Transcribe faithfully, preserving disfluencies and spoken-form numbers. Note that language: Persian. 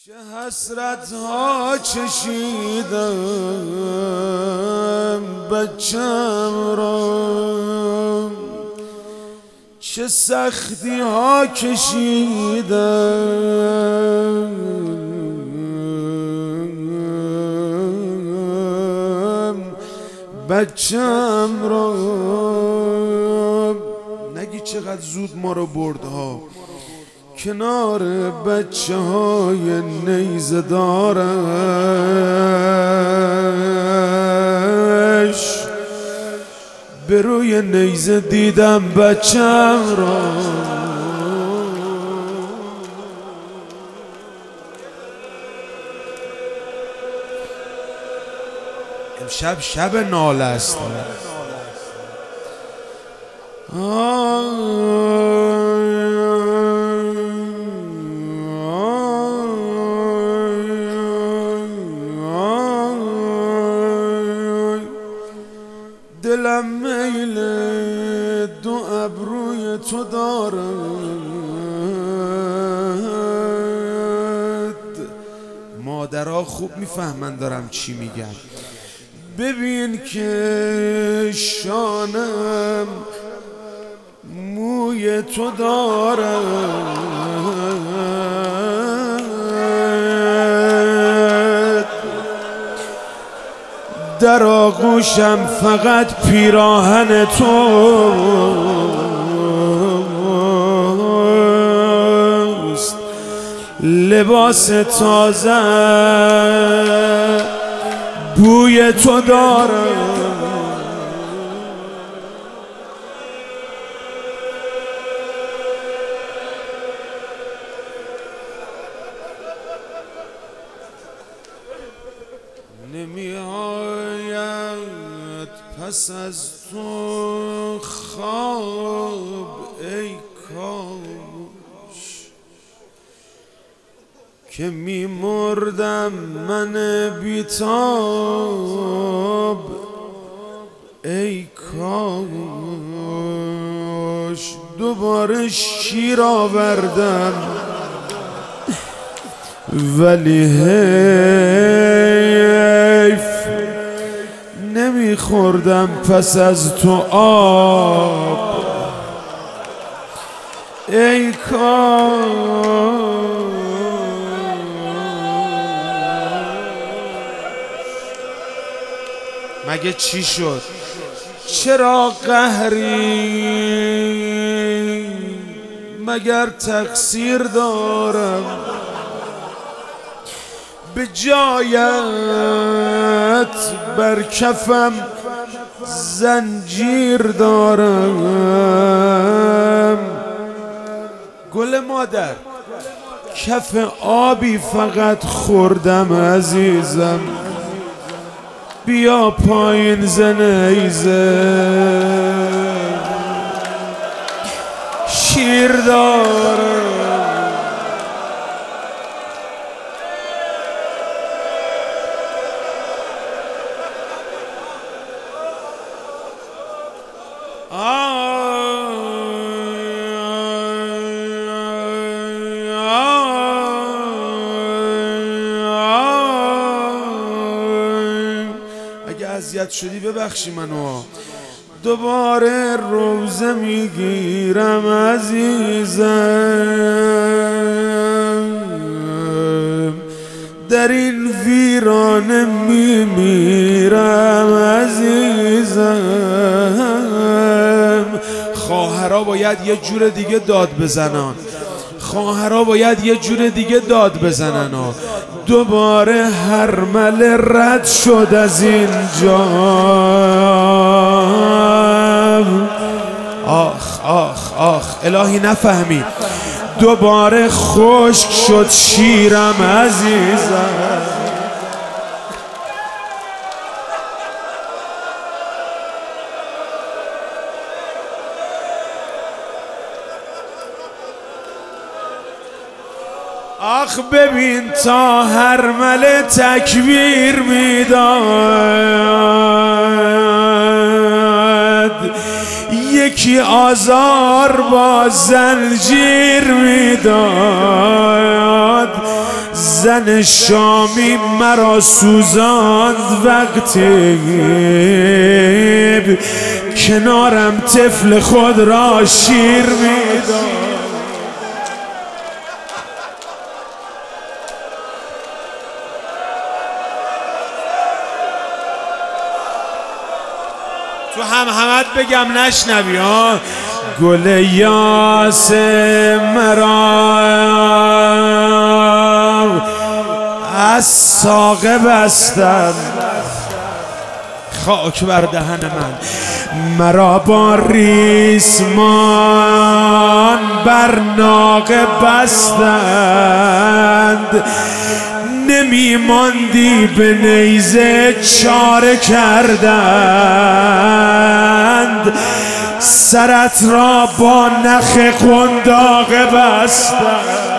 چه حسرت ها چشیدم بچم را، چه سختی ها کشیدم بچم را. نگی چقدر زود ما رو برد ها، کنار بچه های نیزه دارش به روی نیزه دیدم بچم را. امشب شب ناله است. دلم میل دو ابروی تو دارد، مادرها خوب میفهمن دارم چی میگم. ببین که شانم موی تو دارد، در آغوشم فقط پیراهن توست، لباس تازه بوی تو دارد. نمی آید پس از تو خواب ای کاش، که می مردم من بیتاب ای کاش. دوباره شیر آوردم ولی حیف نمیخوردم پس از تو آب ای کاش. مگه چی شد؟ چرا قهری؟ مگر تقصیر دارم؟ به جایت بر کفم زنجیر دارم. گل مادر کف آبی فقط خوردم عزیزم، بیا پایین زنیزه شیر دارم. اگه اذیت شدی ببخشی منو. دوباره روزه میگیرم عزیزم، در این ویرانه میمیرم عزیزم. خواهرها باید یه جور دیگه داد بزنن، خواهرها باید یه جور دیگه داد بزنن. دوباره هرمله رد شد از اینجا. آخ آخ آخ الهی نفهمی. دوباره خشک شد شیرم عزیزم. آخ ببین تا هرمله تکبیر میداد، یکی آزار با زنجیر میداد. زن شامی مرا سوزاند وقتی کنارم طفل خود را شیر میداد. تو هم همت بگم نشنوی ها. گل یاس مرا از ساقه بستن، خاک بر دهن من. مرا با ریسمان بر ناقه بستند، نمی ماندی به نیزه چاره کردند، سرت را با نخ قنداق بستند.